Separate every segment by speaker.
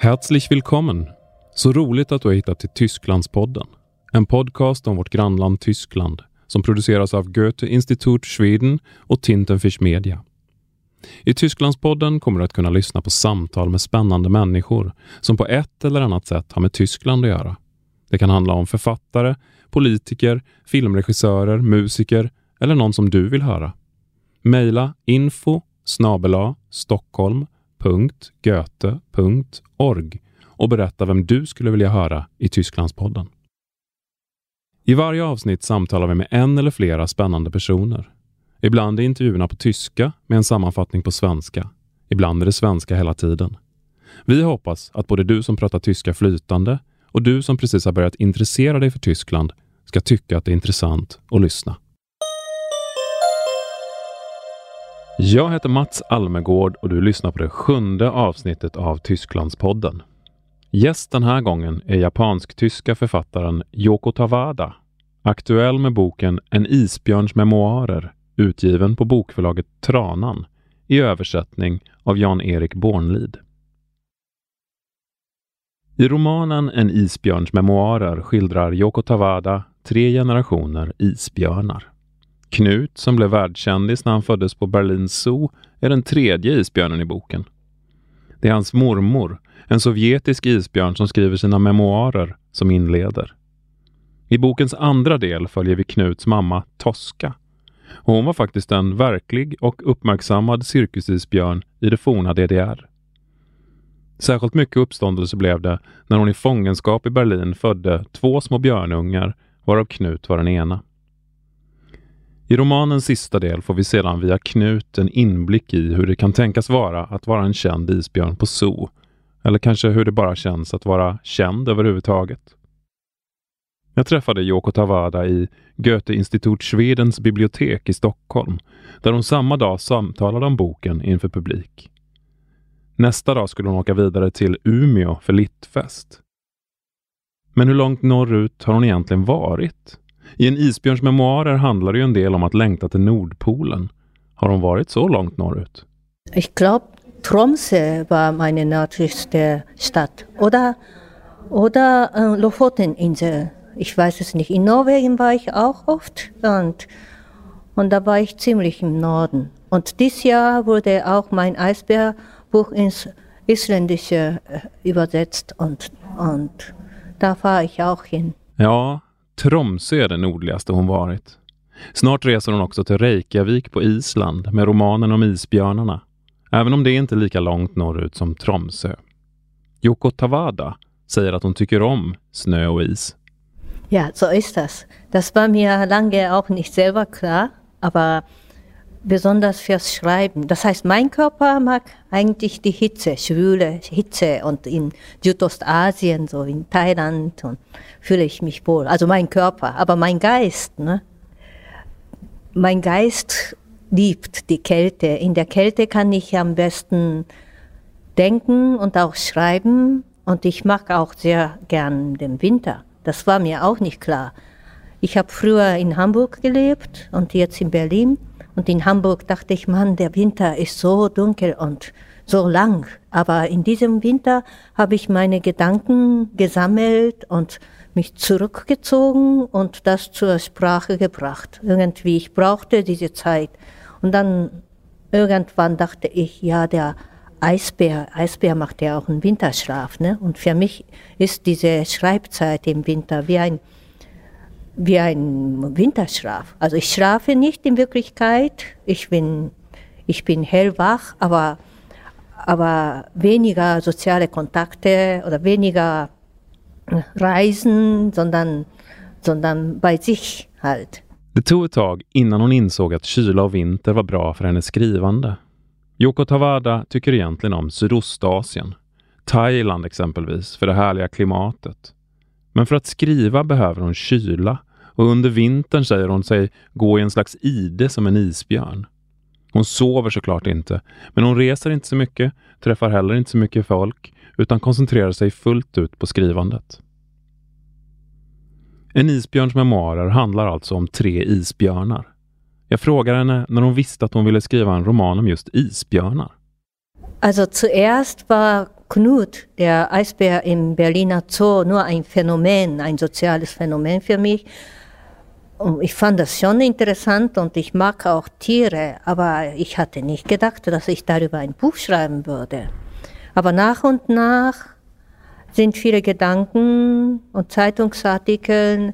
Speaker 1: Herzlich willkommen! Så roligt att du har hittat till Tysklandspodden. En podcast om vårt grannland Tyskland som produceras av Goethe-Institut Schweden och Tintenfisch Media. I Tysklandspodden kommer du att kunna lyssna på samtal med spännande människor som på ett eller annat sätt har med Tyskland att göra. Det kan handla om författare, politiker, filmregissörer, musiker eller någon som du vill höra. Maila info@stockholm.goethe.org och berätta vem du skulle vilja höra i Tysklandspodden. I varje avsnitt samtalar vi med en eller flera spännande personer. Ibland är intervjuerna på tyska med en sammanfattning på svenska. Ibland är det svenska hela tiden. Vi hoppas att både du som pratar tyska flytande och du som precis har börjat intressera dig för Tyskland ska tycka att det är intressant att lyssna. Jag heter Mats Almegård och du lyssnar på det 7:e avsnittet av Tysklandspodden. Gäst den här gången är japansk-tyska författaren Yoko Tawada, aktuell med boken En isbjörns memoarer, utgiven på bokförlaget Tranan i översättning av Jan-Erik Bornlid. I romanen En isbjörns memoarer skildrar Yoko Tawada 3 generationer isbjörnar. Knut, som blev världskändis när han föddes på Berlins Zoo, är den 3:e isbjörnen i boken. Det är hans mormor, en sovjetisk isbjörn som skriver sina memoarer, som inleder. I bokens andra del följer vi Knuts mamma Tosca. Och hon var faktiskt en verklig och uppmärksammad cirkusisbjörn i det forna DDR. Särskilt mycket uppståndelse blev det när hon i fångenskap i Berlin födde 2 små björnungar, varav Knut var den ena. I romanens sista del får vi sedan via Knut en inblick i hur det kan tänkas vara att vara en känd isbjörn på zoo. Eller kanske hur det bara känns att vara känd överhuvudtaget. Jag träffade Yoko Tawada i Goethe-Institut Schwedens bibliotek i Stockholm, där hon samma dag samtalade om boken inför publik. Nästa dag skulle hon åka vidare till Umeå för littfest. Men hur långt norrut har hon egentligen varit? I En isbjörns memoarer handlar det ju en del om att längta till Nordpolen. Har hon varit så långt norrut?
Speaker 2: Ich glaube, Tromsø war meine nördlichste Stadt. Oder Lofoteninsel. Ich weiß es nicht. In Norwegen war ich auch oft und da war ich ziemlich im Norden. Und dieses Jahr wurde auch mein Eisbärbuch ins Isländische übersetzt und da fahre ich auch hin.
Speaker 1: Ja, Tromsø är det nordligaste hon varit. Snart reser hon också till Reykjavik på Island med romanen om isbjörnarna. Även om det inte är lika långt norrut som Tromsø. Yoko Tawada säger att hon tycker om snö och is.
Speaker 2: Ja, so ist das. Das war mir lange auch nicht selber klar, aber besonders fürs Schreiben. Das heißt, mein Körper mag eigentlich die Hitze, schwüle Hitze und in Südostasien, so in Thailand fühle ich mich wohl. Also mein Körper, aber mein Geist, ne? Mein Geist liebt die Kälte. In der Kälte kann ich am besten denken und auch schreiben und ich mag auch sehr gern den Winter. Das war mir auch nicht klar. Ich habe früher in Hamburg gelebt und jetzt in Berlin. Und in Hamburg dachte ich, Mann, der Winter ist so dunkel und so lang. Aber in diesem Winter habe ich meine Gedanken gesammelt und mich zurückgezogen und das zur Sprache gebracht. Irgendwie, ich brauchte diese Zeit. Und dann irgendwann dachte ich, ja, der Eisbär macht ja auch einen Winterschlaf. Ne? Und für mich ist diese Schreibzeit im Winter wie ein Winterschlaf. Also ich schlafe nicht in Wirklichkeit. Ich bin hellwach, aber weniger soziale Kontakte oder weniger Reisen, sondern bei sich halt.
Speaker 1: Det tog ett tag innan hon insåg att kyla och vinter var bra för hennes skrivande. Yoko Tawada tycker egentligen om Sydostasien. Thailand exempelvis, för det härliga klimatet. Men för att skriva behöver hon kyla. Och under vintern säger hon sig gå i en slags ide som en isbjörn. Hon sover såklart inte, men hon reser inte så mycket, träffar heller inte så mycket folk, utan koncentrerar sig fullt ut på skrivandet. En isbjörns memoarer handlar alltså om 3 isbjörnar. Jag frågar henne när hon visste att hon ville skriva en roman om just isbjörnar.
Speaker 2: Also zuerst war Knut, der Eisbär im Berliner Zoo, nur ein Phänomen, ein soziales Phänomen für mich. Und ich fand das schon interessant und ich mag auch Tiere, aber ich hatte nicht gedacht, dass ich darüber ein Buch schreiben würde. Aber nach und nach sind viele Gedanken und Zeitungsartikel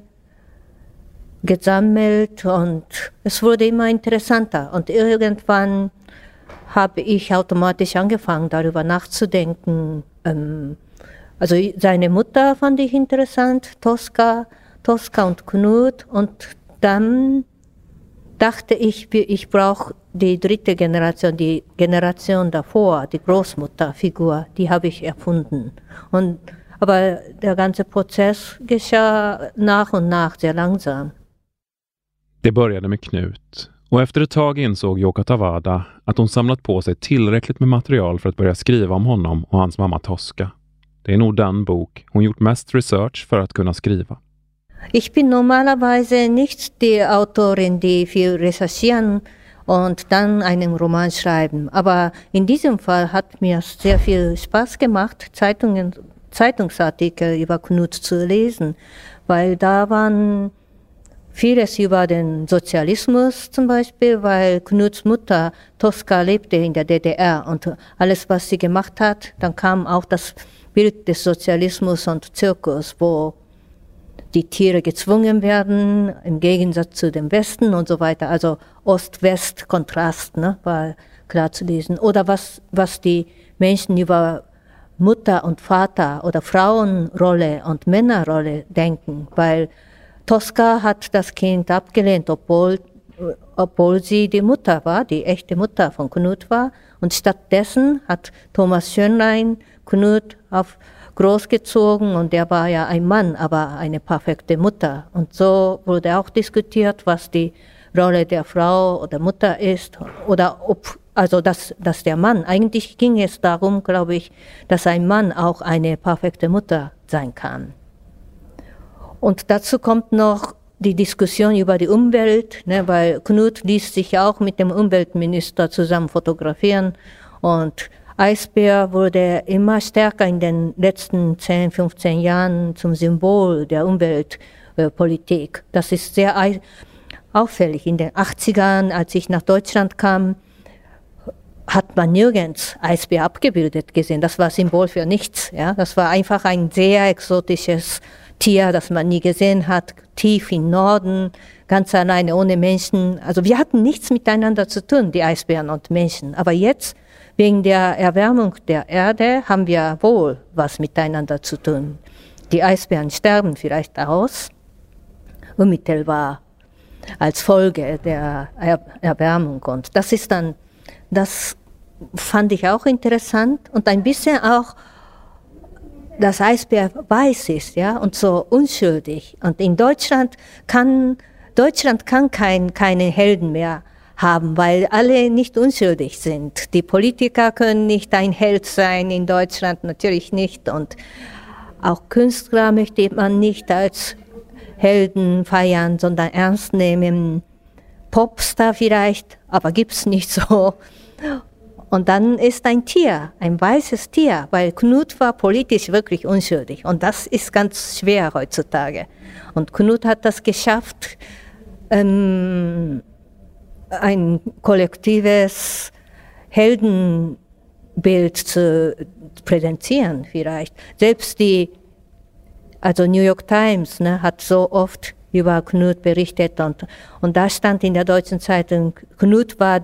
Speaker 2: gesammelt und es wurde immer interessanter. Und irgendwann habe ich automatisch angefangen, darüber nachzudenken. Also seine Mutter fand ich interessant, Tosca und Knut. Und dann dachte ich, ich brauche die dritte Generation, die Generation davor, die Großmutterfigur, die habe ich erfunden. Aber der ganze Prozess geschah nach und nach sehr langsam.
Speaker 1: Det började med Knut och efter ett tag insåg Yoko Tawada att hon samlat på sig tillräckligt med material för att börja skriva om honom och hans mamma Tosca. Det är nog den bok hon gjort mest research för att kunna skriva.
Speaker 2: Ich bin normalerweise nicht die Autorin, die viel recherchieren und dann einen Roman schreiben. Aber in diesem Fall hat mir sehr viel Spaß gemacht, Zeitungsartikel über Knut zu lesen, weil da waren vieles über den Sozialismus zum Beispiel, weil Knuts Mutter Tosca lebte in der DDR und alles, was sie gemacht hat, dann kam auch das Bild des Sozialismus und Zirkus, wo die Tiere gezwungen werden, im Gegensatz zu dem Westen und so weiter. Also Ost-West-Kontrast, ne, war klar zu lesen. Oder was die Menschen über Mutter und Vater oder Frauenrolle und Männerrolle denken, weil Tosca hat das Kind abgelehnt, obwohl sie die Mutter war, die echte Mutter von Knut war. Und stattdessen hat Thomas Schönlein Knut großgezogen und er war ja ein Mann, aber eine perfekte Mutter. Und so wurde auch diskutiert, was die Rolle der Frau oder Mutter ist oder dass der Mann, eigentlich ging es darum, glaube ich, dass ein Mann auch eine perfekte Mutter sein kann. Und dazu kommt noch die Diskussion über die Umwelt, ne, weil Knut ließ sich auch mit dem Umweltminister zusammen fotografieren und Eisbär wurde immer stärker in den letzten 10, 15 Jahren zum Symbol der Umweltpolitik. Das ist sehr auffällig. In den 80ern, als ich nach Deutschland kam, hat man nirgends Eisbär abgebildet gesehen. Das war Symbol für nichts. Ja? Das war einfach ein sehr exotisches Tier, das man nie gesehen hat, tief im Norden, ganz alleine, ohne Menschen. Also wir hatten nichts miteinander zu tun, die Eisbären und Menschen. Aber jetzt, wegen der Erwärmung der Erde, haben wir wohl was miteinander zu tun. Die Eisbären sterben vielleicht aus, unmittelbar als Folge der Erwärmung. Und das fand ich auch interessant und ein bisschen auch, dass Eisbär weiß ist, ja, und so unschuldig. Und in Deutschland kann keine Helden mehr haben, weil alle nicht unschuldig sind. Die Politiker können nicht ein Held sein in Deutschland, natürlich nicht. Und auch Künstler möchte man nicht als Helden feiern, sondern ernst nehmen. Popstar vielleicht, aber gibt's nicht so. Und dann ist ein Tier, ein weißes Tier, weil Knut war politisch wirklich unschuldig. Und das ist ganz schwer heutzutage. Und Knut hat das geschafft, ein kollektives Heldenbild zu präsentieren vielleicht. Selbst New York Times, ne, hat so oft über Knut berichtet und da stand in der deutschen Zeitung, Knut war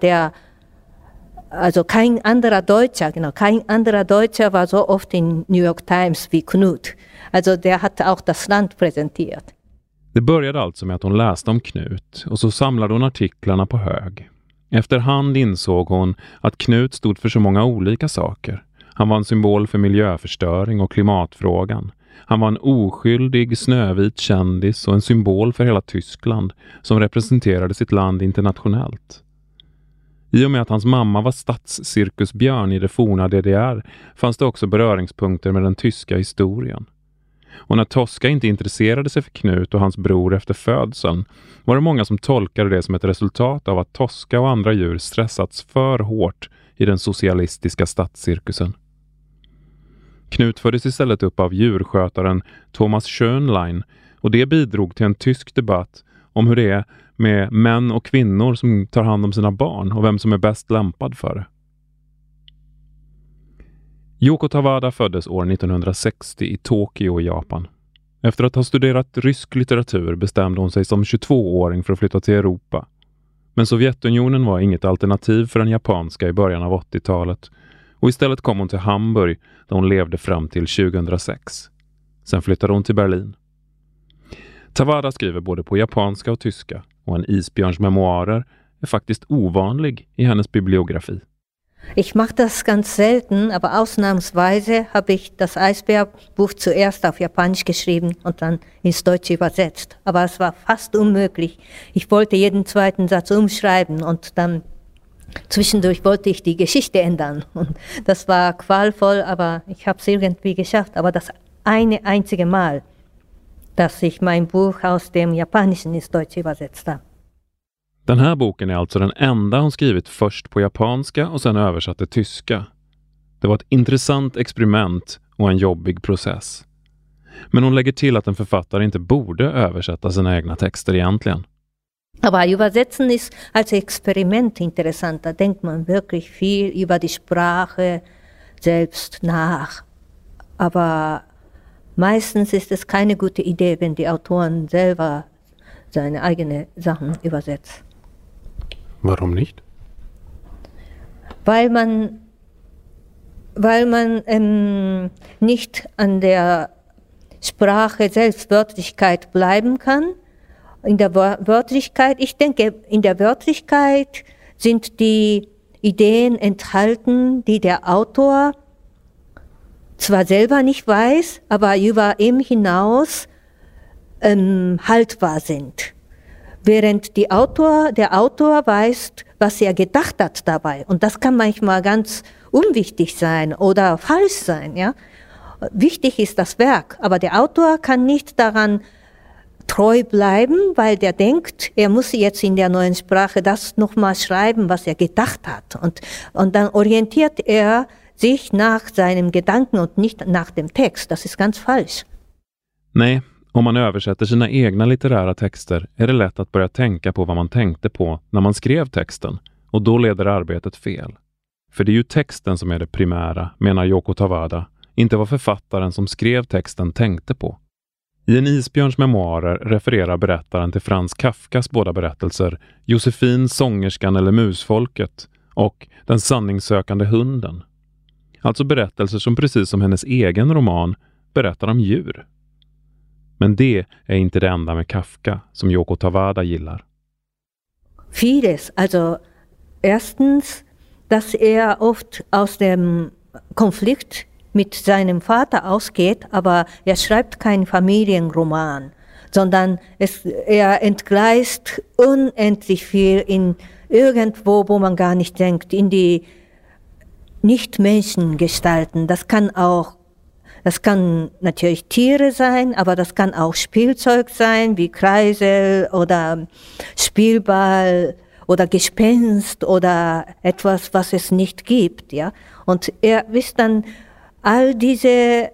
Speaker 2: kein anderer Deutscher war so oft in New York Times wie Knut. Also der hat auch das Land präsentiert.
Speaker 1: Det började alltså med att hon läste om Knut och så samlade hon artiklarna på hög. Efterhand insåg hon att Knut stod för så många olika saker. Han var en symbol för miljöförstöring och klimatfrågan. Han var en oskyldig, snövit kändis och en symbol för hela Tyskland som representerade sitt land internationellt. I och med att hans mamma var stadscirkusbjörn i det forna DDR fanns det också beröringspunkter med den tyska historien. Och när Tosca inte intresserade sig för Knut och hans bror efter födseln var det många som tolkade det som ett resultat av att Tosca och andra djur stressats för hårt i den socialistiska stadscirkusen. Knut fördes istället upp av djurskötaren Thomas Schönlein och det bidrog till en tysk debatt om hur det är med män och kvinnor som tar hand om sina barn och vem som är bäst lämpad för det. Yoko Tawada föddes år 1960 i Tokyo i Japan. Efter att ha studerat rysk litteratur bestämde hon sig som 22-åring för att flytta till Europa. Men Sovjetunionen var inget alternativ för den japanska i början av 80-talet och istället kom hon till Hamburg där hon levde fram till 2006. Sen flyttade hon till Berlin. Tawada skriver både på japanska och tyska och en isbjörns memoarer är faktiskt ovanlig i hennes bibliografi.
Speaker 2: Ich mache das ganz selten, aber ausnahmsweise habe ich das Eisbärbuch zuerst auf Japanisch geschrieben und dann ins Deutsche übersetzt. Aber es war fast unmöglich. Ich wollte jeden zweiten Satz umschreiben und dann zwischendurch wollte ich die Geschichte ändern. Und das war qualvoll, aber ich habe es irgendwie geschafft. Aber das eine einzige Mal, dass ich mein Buch aus dem Japanischen ins Deutsche übersetzt habe.
Speaker 1: Den här boken är alltså den enda hon skrivit först på japanska och sen översatt till tyska. Det var ett intressant experiment och en jobbig process. Men hon lägger till att en författare inte borde översätta sina egna texter egentligen.
Speaker 2: Aber übersetzen ist als Experiment interessant. Da denkt man wirklich viel über die Sprache selbst nach. Aber meistens ist es keine gute Idee, wenn die Autoren selber seine eigenen Sachen übersetzen.
Speaker 1: Warum nicht?
Speaker 2: Weil man nicht an der Sprache selbst Wörtlichkeit bleiben kann. In der Wörtlichkeit, ich denke, in der Wörtlichkeit sind die Ideen enthalten, die der Autor zwar selber nicht weiß, aber über ihm hinaus haltbar sind. Während der Autor weiß, was er gedacht hat dabei. Und das kann manchmal ganz unwichtig sein oder falsch sein. Ja? Wichtig ist das Werk, aber der Autor kann nicht daran treu bleiben, weil der denkt, er muss jetzt in der neuen Sprache das nochmal schreiben, was er gedacht hat. Und dann orientiert er sich nach seinem Gedanken und nicht nach dem Text. Das ist ganz falsch.
Speaker 1: Nej. Om man översätter sina egna litterära texter är det lätt att börja tänka på vad man tänkte på när man skrev texten och då leder arbetet fel. För det är ju texten som är det primära, menar Yoko Tawada, inte vad författaren som skrev texten tänkte på. I en isbjörns memoarer refererar berättaren till Franz Kafkas båda berättelser Josefin, sångerskan eller musfolket och Den sanningssökande hunden. Alltså berättelser som precis som hennes egen roman berättar om djur. Men det är inte det enda med Kafka som Yoko Tawada gillar.
Speaker 2: Vieles. Also erstens, dass er oft aus dem Konflikt mit seinem Vater ausgeht, aber er schreibt keinen Familienroman, sondern er entgleist unendlich viel in irgendwo, wo man gar nicht denkt, in die Nicht-Menschen-Gestalten. Das kann natürlich Tiere sein, aber das kann auch Spielzeug sein, wie Kreisel oder Spielball oder Gespenst oder etwas, was es nicht gibt. Ja? Und er wisst dann all diese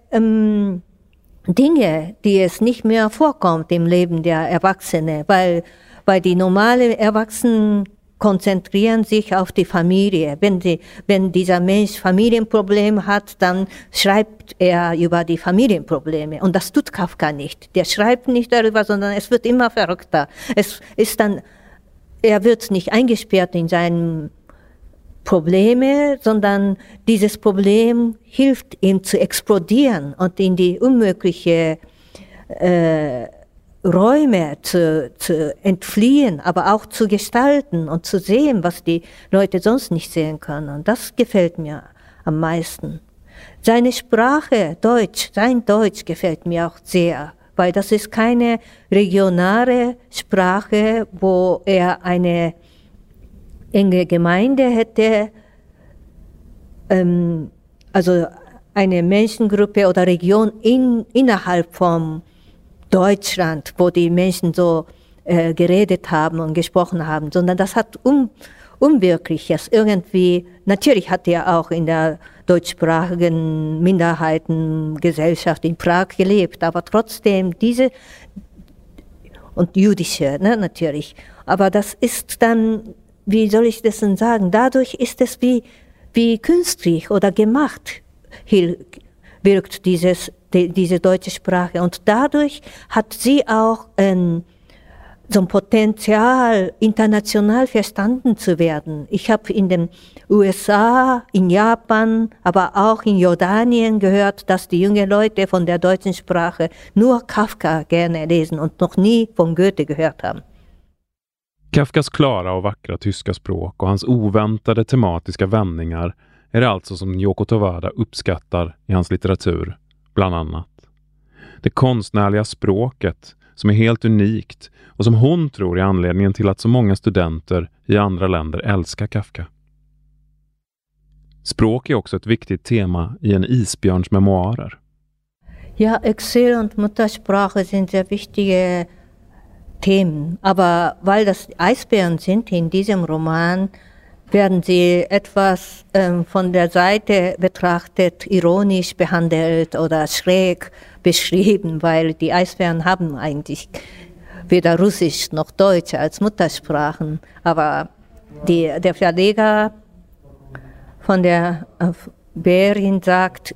Speaker 2: Dinge, die es nicht mehr vorkommt im Leben der Erwachsenen, weil die normalen Erwachsenen konzentrieren sich auf die Familie. Wenn dieser Mensch Familienprobleme hat, dann schreibt er über die Familienprobleme. Und das tut Kafka nicht. Der schreibt nicht darüber, sondern es wird immer verrückter. Er wird nicht eingesperrt in seinen Probleme, sondern dieses Problem hilft ihm zu explodieren und in die unmögliche Räume zu entfliehen, aber auch zu gestalten und zu sehen, was die Leute sonst nicht sehen können. Und das gefällt mir am meisten. Seine Sprache, sein Deutsch gefällt mir auch sehr, weil das ist keine regionale Sprache, wo er eine enge Gemeinde hätte, also eine Menschengruppe oder Region innerhalb von Deutschland, wo die Menschen so geredet haben und gesprochen haben, sondern das hat Unwirkliches. Irgendwie, natürlich hat er auch in der deutschsprachigen Minderheitengesellschaft in Prag gelebt, aber trotzdem diese, und jüdische, ne, natürlich. Aber das ist dann, wie soll ich das denn sagen, dadurch ist es wie künstlich oder gemacht, wirkt diese deutsche Sprache. Und dadurch hat sie auch so ein Potenzial, international verstanden zu werden. Ich habe in den USA, in Japan, aber auch in Jordanien gehört, dass die jungen Leute von der deutschen Sprache nur Kafka gerne lesen und noch nie von Goethe gehört haben.
Speaker 1: Kafkas klara och vackra tyska språk och hans oväntade tematiska vändningar är det alltså som Yoko Tawada uppskattar i hans litteratur, bland annat. Det konstnärliga språket som är helt unikt och som hon tror är anledningen till att så många studenter i andra länder älskar Kafka. Språk är också ett viktigt tema i en isbjörns memoarer.
Speaker 2: Ja, Exil und Muttersprache sind sehr wichtige Themen, aber weil das Eisbären sind in diesem Roman, werden sie etwas von der Seite betrachtet, ironisch behandelt oder schräg beschrieben, weil die Eisbären haben eigentlich weder Russisch noch Deutsch als Muttersprachen. Aber der Verleger von der Bärin sagt,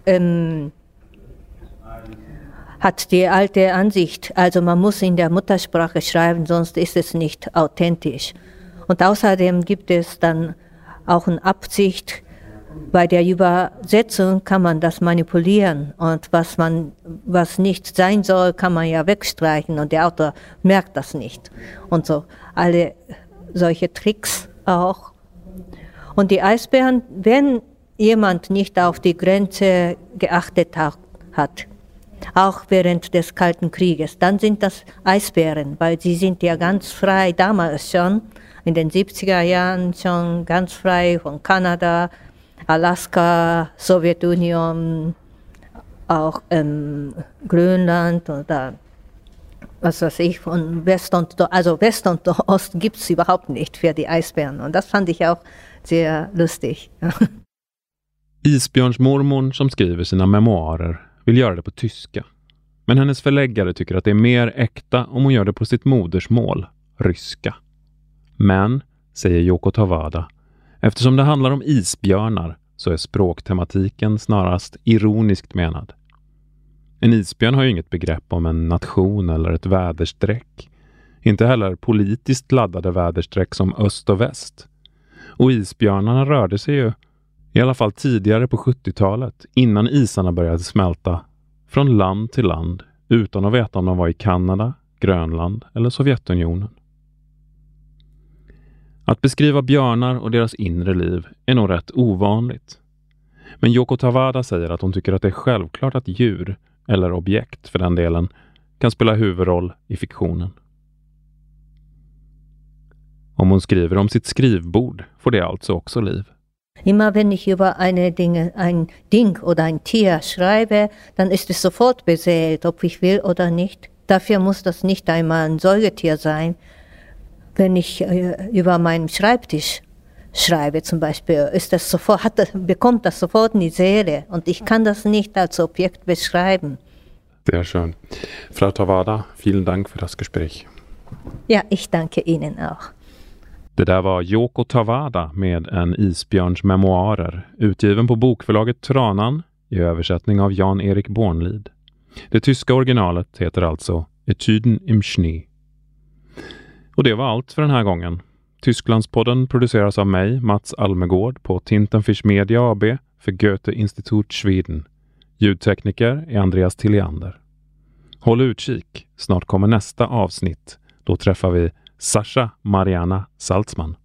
Speaker 2: hat die alte Ansicht, also man muss in der Muttersprache schreiben, sonst ist es nicht authentisch. Und außerdem gibt es dann auch eine Absicht, bei der Übersetzung kann man das manipulieren und was nicht sein soll, kann man ja wegstreichen und der Autor merkt das nicht. Und so alle solche Tricks auch. Und die Eisbären, wenn jemand nicht auf die Grenze geachtet hat, auch während des Kalten Krieges, dann sind das Eisbären, weil sie sind ja ganz frei, damals schon, in den 70er Jahren schon ganz frei von Kanada, Alaska, Sowjetunion, auch Grönland oder was weiß ich, von West und Ost gibt es überhaupt nicht für die Eisbären. Und das fand ich auch sehr lustig.
Speaker 1: Isbjörnsmormon som skriver sina memoarer vill göra det på tyska. Men hennes förläggare tycker att det är mer äkta om hon gör det på sitt modersmål, ryska. Men, säger Yoko Tawada, eftersom det handlar om isbjörnar så är språktematiken snarast ironiskt menad. En isbjörn har ju inget begrepp om en nation eller ett väderstreck. Inte heller politiskt laddade väderstreck som öst och väst. Och isbjörnarna rörde sig ju, i alla fall tidigare på 70-talet, innan isarna började smälta, från land till land utan att veta om de var i Kanada, Grönland eller Sovjetunionen. Att beskriva björnar och deras inre liv är nog rätt ovanligt. Men Yoko Tawada säger att hon tycker att det är självklart att djur, eller objekt för den delen, kan spela huvudroll i fiktionen. Om hon skriver om sitt skrivbord får det alltså också liv.
Speaker 2: Immer wenn ich über ein Ding oder ein Tier schreibe, dann ist es sofort beseelt, ob ich will oder nicht. Dafür muss das nicht einmal ein Säugetier sein. Wenn ich über meinen Schreibtisch schreibe zum Beispiel, bekommt das sofort in die Seele und ich kann das nicht als Objekt beschreiben.
Speaker 1: Sehr schön. Frau Tawada, vielen Dank für das Gespräch.
Speaker 2: Ja, ich danke Ihnen auch.
Speaker 1: Det där var Yoko Tawada med En isbjörns memoarer, utgiven på bokförlaget Tranan i översättning av Jan-Erik Bornlid. Det tyska originalet heter alltså Etyden im Schnee. Och det var allt för den här gången. Tysklandspodden produceras av mig, Mats Almegård, på Tintenfisch Media AB för Goethe Institut Schweden. Ljudtekniker är Andreas Tilliander. Håll utkik, snart kommer nästa avsnitt. Då träffar vi Sasha Mariana Salzman.